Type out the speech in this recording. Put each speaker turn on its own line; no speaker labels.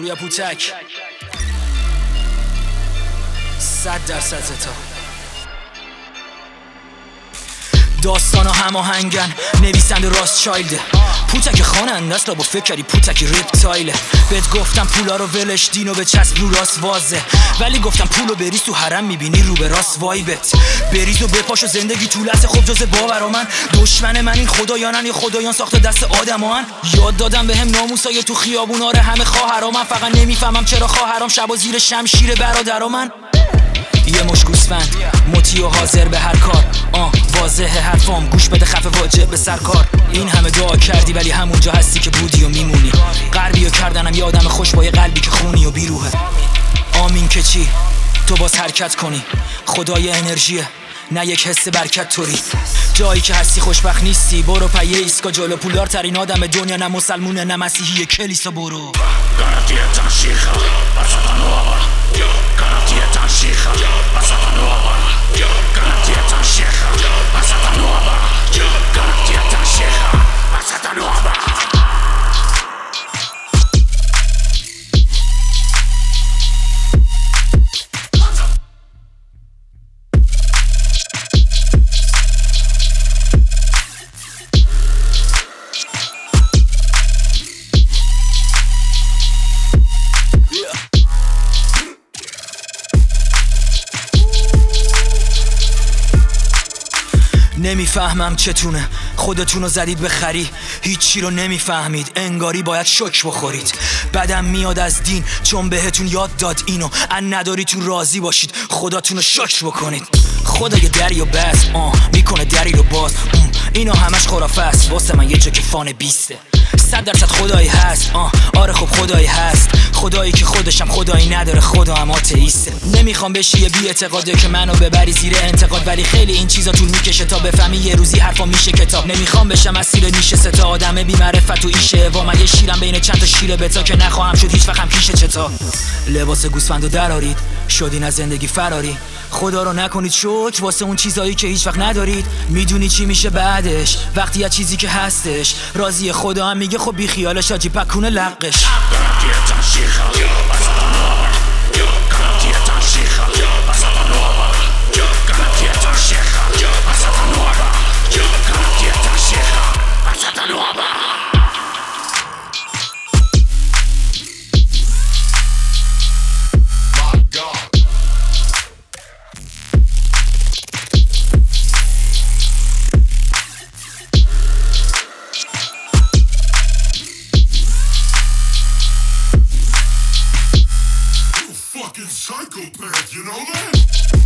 پوریا پوتک 100% تا داستان هماهنگن نویسنده راست چایلده پوتک خواننده است با فکر کردی پوتک ریپتایله بهت گفتم پولا رو ولش دینو به چسب رو راست وازه ولی گفتم پولو بریز تو حرم میبینی رو به راست وایبت بریز و بپاش و زندگی طولت خب جز باور من دشمن من این خدایانن یا خدایان ساخته دست آدمان یاد دادم بهم ناموسای تو خیابوناره همه خواهرام من فقط نمیفهمم چرا خواهرام شبا زیر شمشیر برادرام من یه مش گوسفند مطیع و حاضر به هر کار واضحه حرفام گوش بده خفه واجب به سرکار این همه دعا کردی ولی همونجا هستی که بودی و میمونی غربی و کردنم یه آدم خوش با یه قلبی که خونی و بیروحه آمین که چی تو باز حرکت کنی خدای انرژیه نه یک حس برکت توری جایی که هستی خوشبخت نیستی برو پایه ایسکا جلو پولدار ترین آدم دنیا نه مسلمونه نه مسیحی کلیسا برو نمیفهمم چتونه خودتونو زدید به خری هیچی رو نمیفهمید انگاری باید شوک بخورید بدم میاد از دین چون بهتون یاد داد اینو ان نداریتون راضی باشید خداتونو شکر بکنید خدای دری و بس میکنه دری رو باز اینا همش خرافه است واسه من یه جا که فان 20 100% خدایی هست آره خب خدایی هست خدایی که خودشم خدایی نداره خدا هم آتئیسته نمیخوام بشی یه بی اعتقاده که منو ببری زیر انتقاد ولی خیلی این چیزا طول میکشه تا بفهمی یه روزی حرفا میشه کتاب نمیخوام بشم اسیر نیشه ستا آدم بی معرفت و ایشه و من یه شیرم بین چند تا شیر بتا که نخواهم شد هیچ وقتم پیش چتا لباس گوسفندو درارید شدین از زندگی فراری خدا رو نکنید شکر واسه اون چیزایی که هیچ وقت ندارید میدونی چی میشه بعدش وقتی یه چیزی که هستش راضی خدا هم میگه خب بی خیالش آجی پکونه لقش
Psychopath, you know that?